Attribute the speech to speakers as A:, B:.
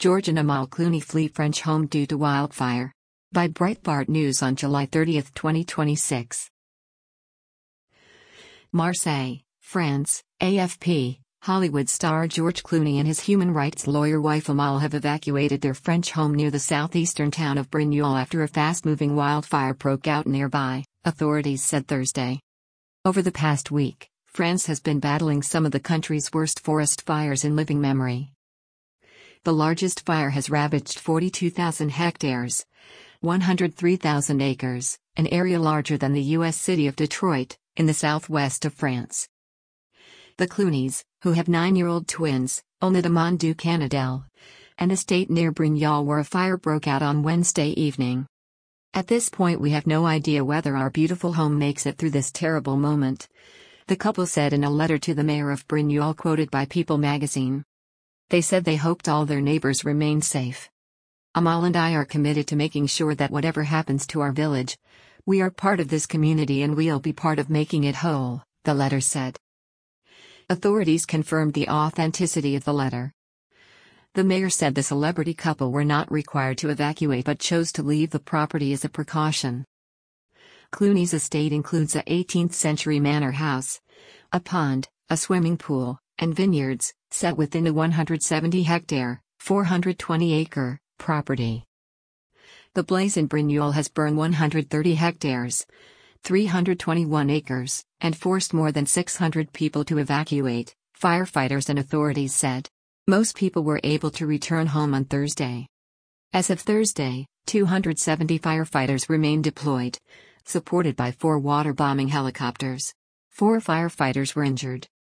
A: George and Amal Clooney flee French home due to wildfire. By Breitbart News on July 30, 2026. Marseille, France, AFP. Hollywood star George Clooney and his human rights lawyer wife Amal have evacuated their French home near the southeastern town of Brignoles after a fast-moving wildfire broke out nearby, authorities said Thursday. Over the past week, France has been battling some of the country's worst forest fires in living memory. The largest fire has ravaged 42,000 hectares, 103,000 acres, an area larger than the U.S. city of Detroit, in the southwest of France. The Clooneys, who have 9-year-old twins, own the Domaine du Canadel, an estate near Brignoles where a fire broke out on Wednesday evening. At this point we have no idea whether our beautiful home makes it through this terrible moment, the couple said in a letter to the mayor of Brignoles quoted by People magazine. They said they hoped all their neighbors remain safe. Amal and I are committed to making sure that whatever happens to our village, we are part of this community and we'll be part of making it whole, the letter said. Authorities confirmed the authenticity of the letter. The mayor said the celebrity couple were not required to evacuate but chose to leave the property as a precaution. Clooney's estate includes a 18th-century manor house, a pond, a swimming pool, and vineyards, set within a 170-hectare, 420-acre property. The blaze in Brignoles has burned 130 hectares, 321 acres, and forced more than 600 people to evacuate, firefighters and authorities said. Most people were able to return home on Thursday. As of Thursday, 270 firefighters remain deployed, supported by 4 water-bombing helicopters. 4 firefighters were injured.